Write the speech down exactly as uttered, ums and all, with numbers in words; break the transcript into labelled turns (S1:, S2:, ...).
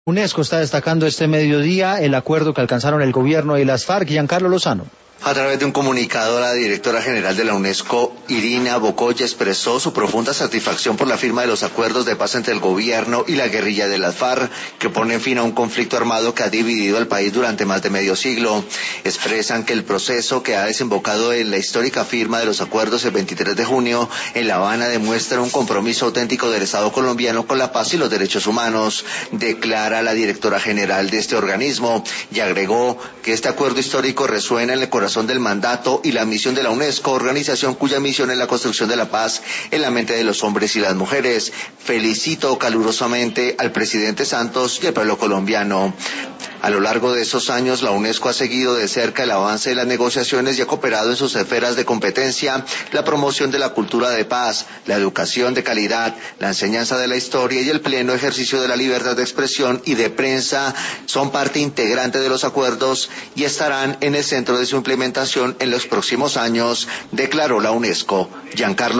S1: UNESCO está destacando este mediodía el acuerdo que alcanzaron el gobierno y las FARC. Giancarlo Lozano.
S2: A través de un comunicado, la directora general de la UNESCO, Irina Bokoya, expresó su profunda satisfacción por la firma de los acuerdos de paz entre el gobierno y la guerrilla de las FARC, que ponen fin a un conflicto armado que ha dividido al país durante más de medio siglo. Expresan que el proceso que ha desembocado en la histórica firma de los acuerdos el veintitrés de junio en La Habana demuestra un compromiso auténtico del Estado colombiano con la paz y los derechos humanos, declara la directora general de este organismo, y agregó que este acuerdo histórico resuena en el corazón del mandato y la misión de la UNESCO, organización cuya misión es la construcción de la paz en la mente de los hombres y las mujeres. Felicito calurosamente al presidente Santos y al pueblo colombiano. A lo largo de esos años, la UNESCO ha seguido de cerca el avance de las negociaciones y ha cooperado en sus esferas de competencia, la promoción de la cultura de paz, la educación de calidad, la enseñanza de la historia y el pleno ejercicio de la libertad de expresión y de prensa son parte integrante de los acuerdos y estarán en el centro de su implementación en los próximos años, declaró la UNESCO. Giancarlo